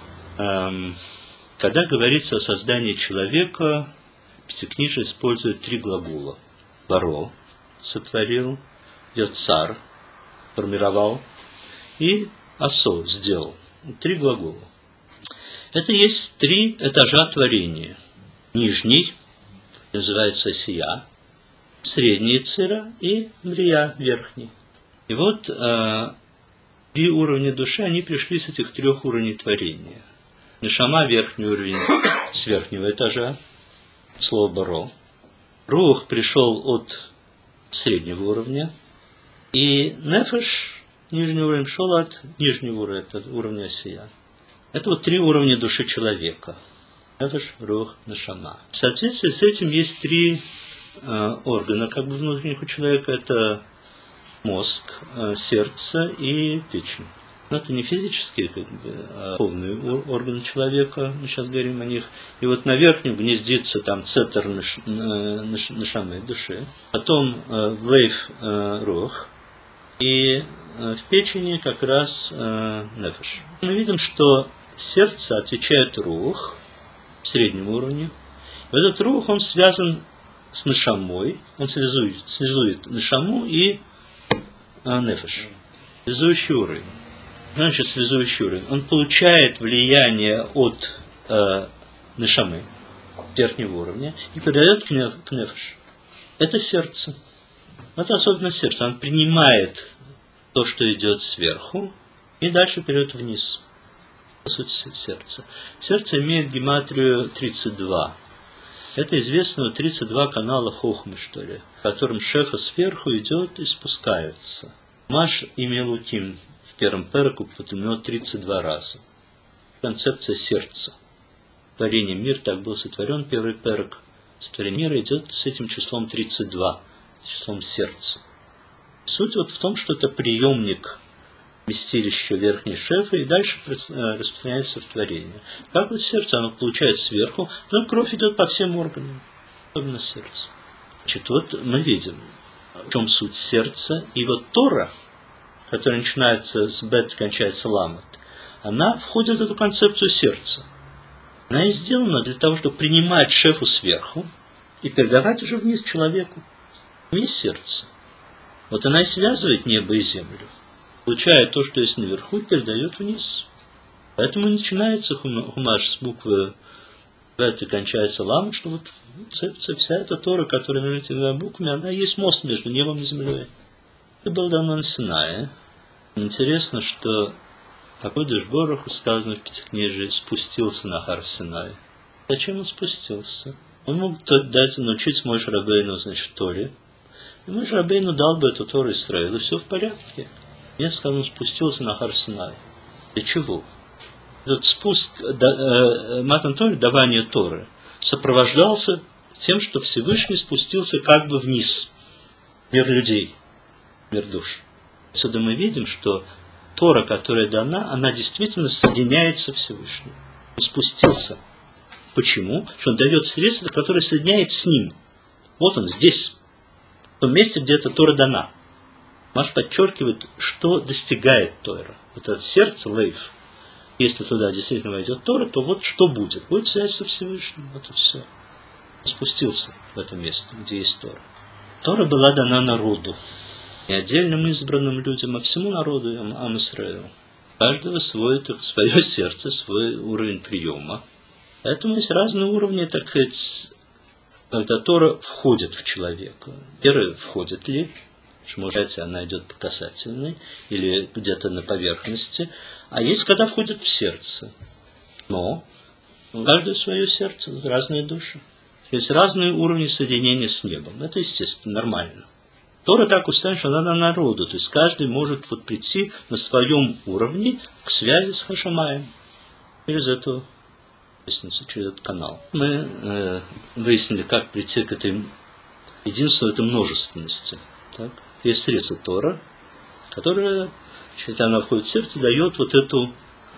Когда говорится о создании человека, Пятикнижие использует три глагола. Баро – сотворил, Йоцар – формировал, и Асо – сделал. Три глагола. Это есть три этажа творения. Нижний называется Сия, средний Цира и Мрия верхний. И вот три уровня души, они пришли с этих трех уровней творения. Нешама – верхний уровень с верхнего этажа, слово Баро. Рух пришел от среднего уровня. И Нефеш, нижний уровень, пришел от нижнего уровня, от уровня Асия. Это вот три уровня души человека. Нефеш, Рух, Нешама. В соответствии с этим есть три органа, как бы внутренних у человека. Это мозг, сердце и печень. Но это не физические, а духовные органы человека, мы сейчас говорим о них. И вот на верхнем гнездится там цетер нешамы, души. Потом лейф рух. И в печени как раз нефеш. Мы видим, что сердце отвечает рух в среднем уровне. И этот рух, он связан с нешамой. Он связует нешаму и нефеш. Связующий уровень. Значит, связующий уровень. Он получает влияние от нешамы, верхнего уровня, и передает к нефеш. Это сердце. Это особенность сердца. Он принимает то, что идет сверху, и дальше перейдет вниз. По сути, сердце. Сердце имеет гематрию 32. Это известно 32 канала Хохмы, что ли, в котором шеха сверху идет и спускается. Маш имел Луким в первом переку упомянуто 32 раза. Концепция сердца. Творение мира, так был сотворен первый перек. Сотворение мира идет с этим числом 32, числом сердца. Суть вот в том, что это приемник вместилища верхней шефа и дальше распространяется в творение. Как вот сердце, оно получает сверху, но кровь идет по всем органам, особенно сердце. Значит, вот мы видим, в чем суть сердца. И вот Тора, которая начинается с бет, кончается ламет, она входит в эту концепцию сердца. Она и сделана для того, чтобы принимать шефу сверху и передавать уже вниз человеку. Вниз сердце. Вот она и связывает небо и землю. Получая то, что есть наверху, передает вниз. Поэтому начинается хумаш с буквы бет и кончается ламет, что вот вся эта Тора, которая между этими буквами, она есть мост между небом и землей. Это было дано на Синае. Интересно, что А Кодеш Боруху, сказано в Пятикнижии, спустился на Гар Синай. Зачем он спустился? Он мог дать научить Моше Рабейну, значит, Торе. И Моше Рабейну дал бы эту Тору Исраилу, и все в порядке. Нет, сказано, он спустился на Гар Синай. Для чего? Этот спуск, Матан Торы, давание Торы, сопровождался тем, что Всевышний спустился как бы вниз, в мир людей, в мир душ. Отсюда мы видим, что Тора, которая дана, она действительно соединяется с Всевышним. Он спустился. Почему? Потому что он дает средство, которое соединяет с ним. Вот он, здесь, в том месте, где эта Тора дана. Маш подчеркивает, что достигает Тора. Вот это сердце, лейф. Если туда действительно войдет Тора, то вот что будет? Будет связь со Всевышним. Вот и все. Он спустился в это место, где есть Тора. Тора была дана народу. Не отдельным избранным людям, а всему народу, Ам Исраэлю. У каждого свое сердце, свой уровень приема. Поэтому есть разные уровни, так сказать, когда Тора входит в человека. Первое, входит ли, что, может, она идет по касательной, или где-то на поверхности. А есть, когда входит в сердце. Но у каждого свое сердце, разные души. Есть разные уровни соединения с небом. Это, естественно, нормально. Тора так устроена, что она на народу. То есть каждый может вот прийти на своем уровне к связи с Хашамаем. Через эту лестницу, через этот канал. Мы выяснили, как прийти к этой единству, этой множественности. Так? Есть средство Тора, которое, если она входит в сердце, дает вот эту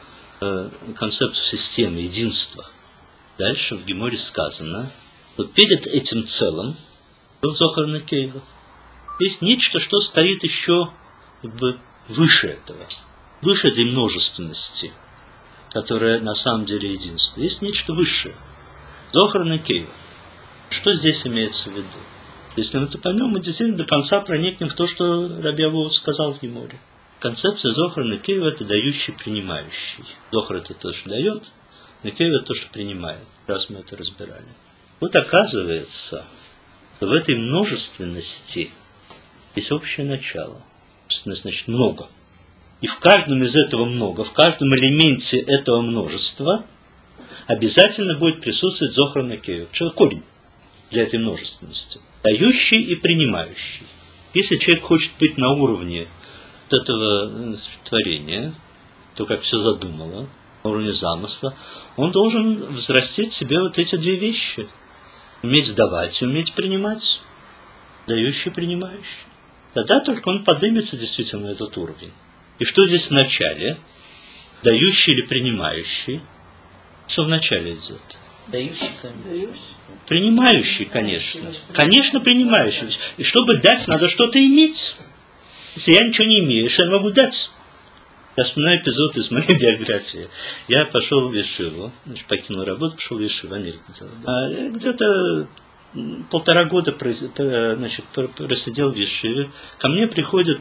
концепцию системы, единства. Дальше в Геморе сказано, что перед этим целым был Зохар Некейва. Есть нечто, что стоит еще как бы выше этого, выше этой множественности, которая на самом деле единство. Есть нечто высшее. Зохар Некейва. Что здесь имеется в виду? Если мы это поймем, мы действительно до конца проникнем в то, что Раби Авов сказал в Геморе. Концепция Зохар Некейва – это дающий, принимающий. Зохар – это то, что дает, Некейва – это то, что принимает. Раз мы это разбирали. Вот оказывается, что в этой множественности есть общее начало. Значит, много. И в каждом из этого много, в каждом элементе этого множества обязательно будет присутствовать Зохар Некейва. Что корень для этой множественности? Дающий и принимающий. Если человек хочет быть на уровне вот этого творения, то, как все задумало, на уровне замысла, он должен взрастить в себе вот эти две вещи. Уметь давать, уметь принимать. Дающий и принимающий. Тогда только он поднимется действительно на этот уровень. И что здесь в начале? Дающий или принимающий? Что в начале идет? Дающий, конечно. Принимающий, конечно. Конечно, принимающий. И чтобы дать, надо что-то иметь. Если я ничего не имею, что я могу дать? Я вспоминаю эпизод из моей биографии. Я пошел в Ешиву, покинул работу, пошел в Ешиву, в Америке. Где-то 1,5 года просидел в Ешиве. Ко мне приходит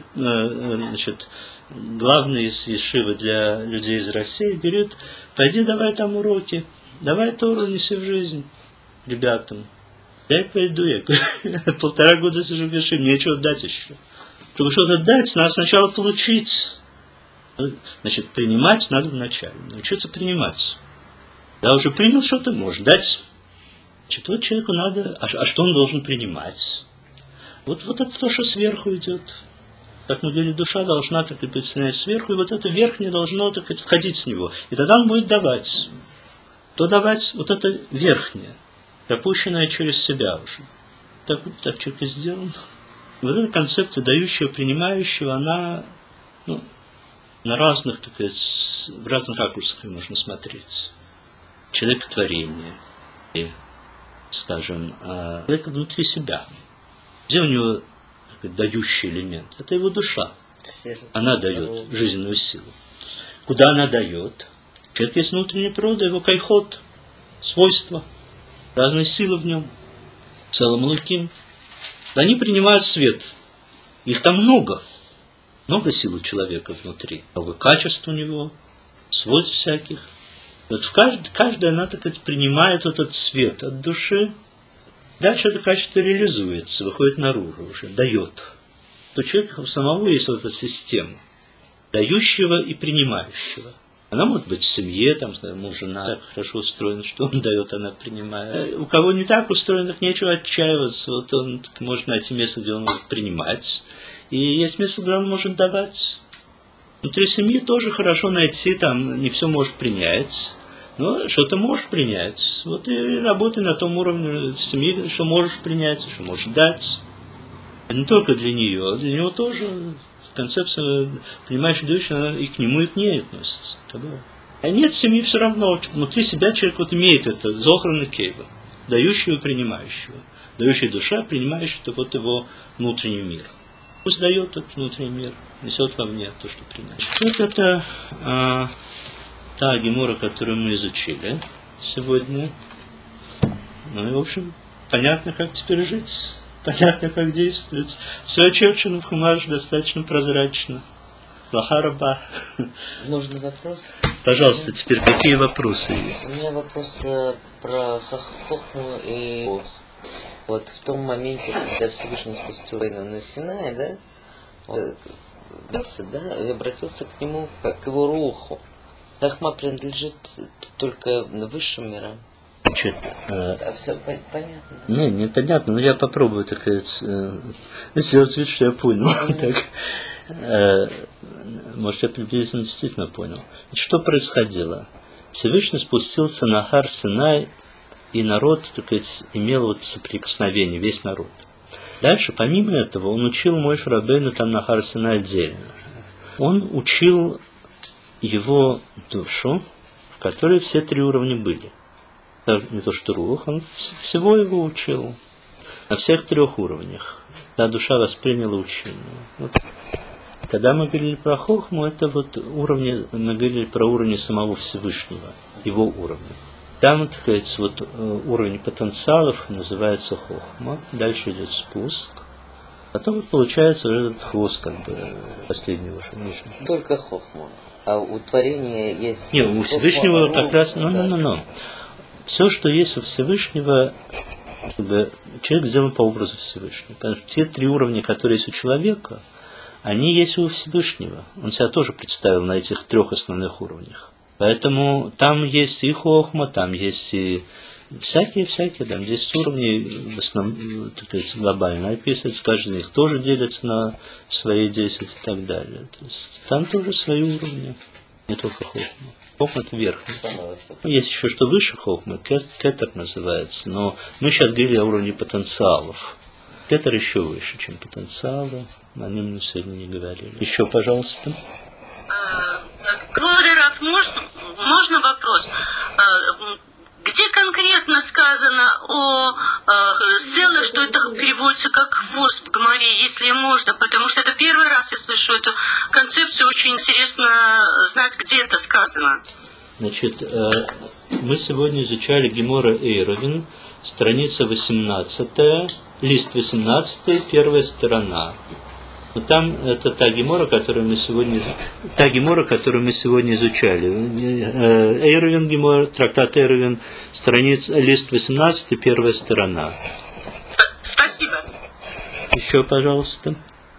главный из Ешивы для людей из России, говорит, пойди давай там уроки, давай Тору неси в жизнь ребятам. Я пойду, я 1,5 года сижу в Ешиве, мне нечего дать еще. Чтобы что-то дать, надо сначала получить. Значит, принимать надо вначале. Научиться принимать. Я уже принял что-то, можешь дать. Значит, вот человеку надо... А что он должен принимать? Вот это то, что сверху идет. Как мы говорили, душа должна так быть сверху, и вот это верхнее должно так входить в него. И тогда он будет давать. То давать вот это верхнее, пропущенное через себя уже. Так человек и сделан. Вот эта концепция дающего, принимающего, она на разных, так сказать, в разных ракурсах ее можно смотреть. Человек творения и, скажем, человек внутри себя. Где у него дающий элемент? Это его душа. Она дает жизненную силу. Куда она дает? Человек есть внутренняя природа, его кайхот, свойства, разные силы в нем, целым луким. Они принимают свет. Их там много. Много сил у человека внутри. Много качеств у него, свойств всяких. Вот каждая она так сказать, принимает этот свет от души. Дальше это качество реализуется, выходит наружу уже, дает. То у человека у самого есть вот эта система. дающего и принимающего. Она может быть в семье, там, муж, жена так хорошо устроена, что он дает, она принимает. У кого не так устроено, нечего отчаиваться. Вот он может найти место, где он может принимать. И есть место, где он может давать. Внутри семьи тоже хорошо найти, там не все может принять, но что-то можешь принять. Вот и работай на том уровне семьи, что можешь принять, что можешь дать. Не только для нее, а для него тоже. Концепция принимающей дающей, она и к нему, и к ней относится. А нет семьи все равно. Внутри себя человек вот имеет это, зохран и кейва, дающего и принимающего. Дающая душа, принимающая это вот его внутренний мир. Пусть дает этот внутренний мир, несет вовне то, что принять. Вот это та гемора, которую мы изучили сегодня. Ну и, в общем, понятно, как теперь жить. Понятно, как действовать. Все очерчено в Хумаше достаточно прозрачно. Лахараба. Можно вопрос? Пожалуйста, теперь какие вопросы есть? У меня вопрос про Хохму и Ох. Вот в том моменте, когда Всевышний спустил на Синай, да, он обратился к нему, к его руху. Хохма принадлежит только высшим мирам. Значит, все понятно. Не понятно, но я попробую, так сказать, сделать вид, что я понял. Может, я приблизительно действительно понял. Что происходило? Всевышний спустился на Хар Синай, и народ, так сказать, имел вот соприкосновение, весь народ. Дальше, помимо этого, он учил Моше Рабейну там на Хар Синай отдельно. Он учил его душу, в которой все три уровня были. Не то что рух, он всего его учил на всех трех уровнях. Да, душа восприняла учение. Вот. Когда мы говорили про Хохму, это вот уровни, мы говорили про уровни самого Всевышнего, его уровня. Там, так сказать, вот уровень потенциалов называется Хохма, дальше идет спуск, потом вот получается уже этот хвост, как бы, последнего нижнего. Только Хохма, а у творения есть... Нет, у Всевышнего как раз, все, что есть у Всевышнего, человек сделан по образу Всевышнего. Потому что те три уровня, которые есть у человека, они есть у Всевышнего. Он себя тоже представил на этих трех основных уровнях. Поэтому там есть и хохма, там есть и всякие, там 10 уровней, в основном, так сказать, глобально описывается, каждый из них тоже делится на свои 10 и так далее. То есть там тоже свои уровни, не только хохма. Хохма – это верхний. Есть еще что выше хохмы, кетер называется, но мы сейчас говорили о уровне потенциалов. Кетер еще выше, чем потенциалы, о нем мы сегодня не говорили. Еще, пожалуйста. Квадратов, можно вопрос? Где конкретно сказано о селе, что это переводится как хвост в Гемаре, если можно? Потому что это первый раз я слышу эту концепцию, очень интересно знать, где это сказано. Значит, мы сегодня изучали Гемора Эйровин, страница 18, лист 18, первая сторона. Но там это та гемора, которую мы сегодня изучали. Эйровин гемора, трактат Эйровин, страница, лист 18, первая сторона. Спасибо. Еще, пожалуйста.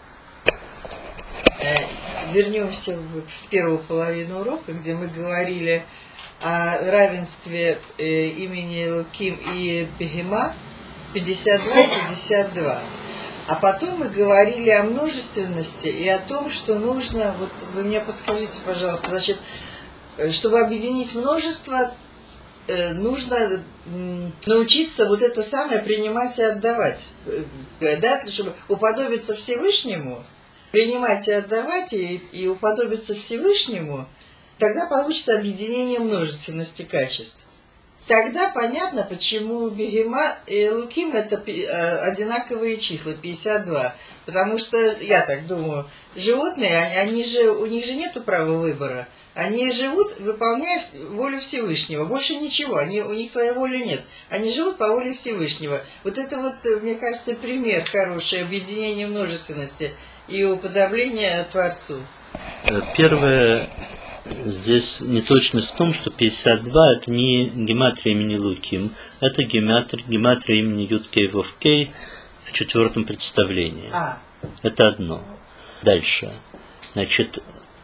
Вернемся в первую половину урока, где мы говорили о равенстве имени Элоким и Бегема 52 и 52. А потом мы говорили о множественности и о том, что нужно, вот вы мне подскажите, пожалуйста, значит, чтобы объединить множество, нужно научиться вот это самое принимать и отдавать, да, чтобы уподобиться Всевышнему, принимать и отдавать, и уподобиться Всевышнему, тогда получится объединение множественности качеств. Тогда понятно, почему Бегема и Элоким это одинаковые числа, 52. Потому что, я так думаю, животные, у них же нет права выбора. Они живут, выполняя волю Всевышнего. Больше ничего, у них своей воли нет. Они живут по воле Всевышнего. Вот это вот, мне кажется, пример хороший объединения множественности и уподобления Творцу. Первое... Здесь неточность в том, что 52 это не гематрия имени Луким, это гематрия имени Юд-Кей Вов-Кей в четвертом представлении. Это одно. Дальше. Значит,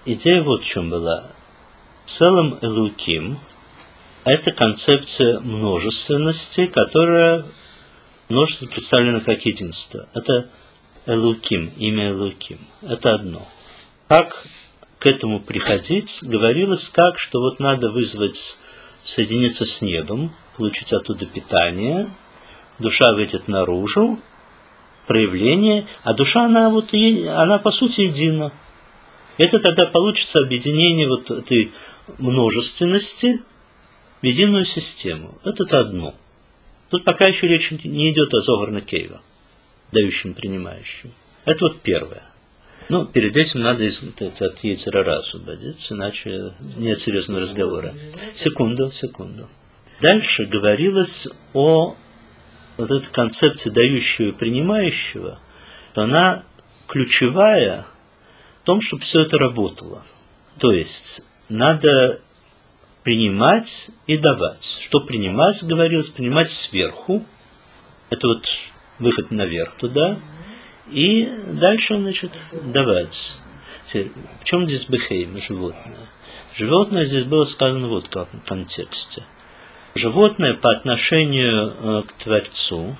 идея вот в чем была. Целым Элуким – это концепция множественности, которая множество представлено как единство. Это Элуким, имя Элуким. Это одно. Как к этому приходить, говорилось как, что вот надо вызвать, соединиться с небом, получить оттуда питание, душа выйдет наружу, проявление, а душа, она по сути едина. Это тогда получится объединение вот этой множественности в единую систему. Это одно. Тут пока еще речь не идет о Зогар Кейва, дающем, принимающем. Это вот первое. Но перед этим надо от Йецер-Ара освободиться, иначе нет серьезного разговора. Секунду. Дальше говорилось о вот этой концепции дающего и принимающего, то она ключевая в том, чтобы все это работало. То есть надо принимать и давать. Что принимать, говорилось, принимать сверху. Это вот выход наверх туда. И дальше, давать. В чем здесь бехейм, животное? Животное здесь было сказано вот в каком контексте. Животное по отношению к Творцу,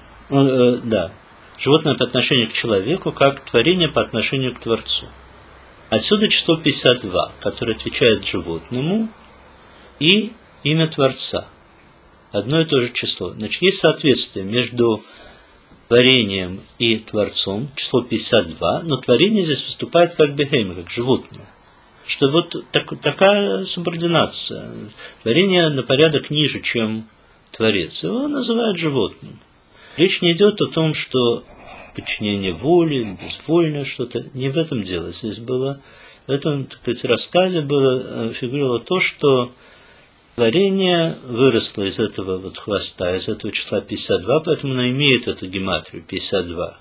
животное по отношению к человеку, как творение по отношению к Творцу. Отсюда число 52, которое отвечает животному, и имя Творца. Одно и то же число. Значит, есть соответствие между творением и Творцом, число 52, но творение здесь выступает как бехейм, как животное. Что вот такая субординация. Творение на порядок ниже, чем Творец. Его называют животным. Речь не идет о том, что подчинение воле, безвольное что-то. Не в этом дело. Здесь было, в этом, так сказать, рассказе фигурировало то, что творение выросло из этого вот хвоста, из этого числа 52, поэтому оно имеет эту гематрию 52.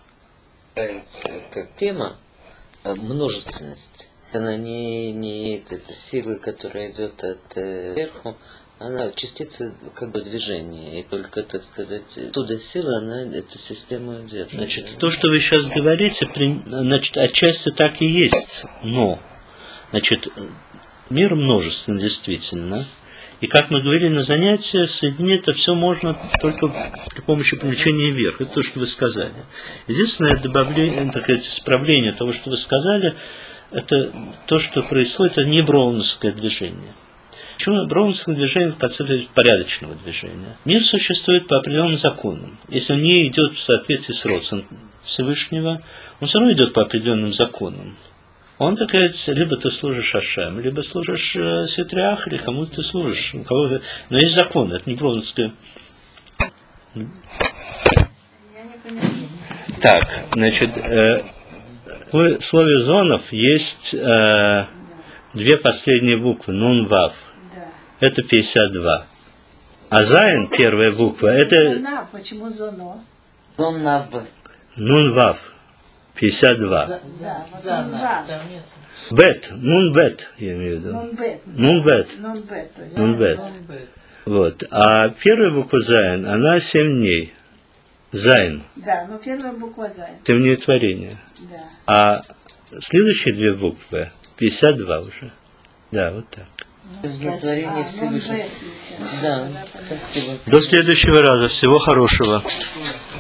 Как тема множественности. Она не эта сила, которая идет от верху, она частица как бы движения. И только, так сказать, оттуда сила, она эту систему держит. Значит, то, что вы сейчас говорите, значит, отчасти так и есть. Но, значит, мир множественный действительно. И как мы говорили на занятии, соединить это все можно только при помощи привлечения вверх. Это то, что вы сказали. Единственное добавление, такое исправление того, что вы сказали, это то, что происходит, это не броуновское движение. Почему броуновское движение в концепции порядочного движения? Мир существует по определенным законам. Если он не идет в соответствии с родством Всевышнего, он все равно идет по определенным законам. Он, так сказать, либо ты служишь Ашем, либо служишь Ситриах, или кому-то ты служишь. Но есть закон, это не броуновское. Так, значит, в слове зонов есть две последние буквы, нун-вав. Это 52. А зайн, первая буква, это... Почему зоно? Зонав. Нун-вав. 52. Бет, нун-бет, я имею в виду. Нун-бет. Нун-бет. Вот. А первая буква зайн, она 7 дней. Зайн. Да, но первая буква зайн. Темнее творение. Да. А следующие две буквы 52 уже. Да, вот так. Творение Всевышнего. Да, спасибо. До следующего раза. Всего хорошего.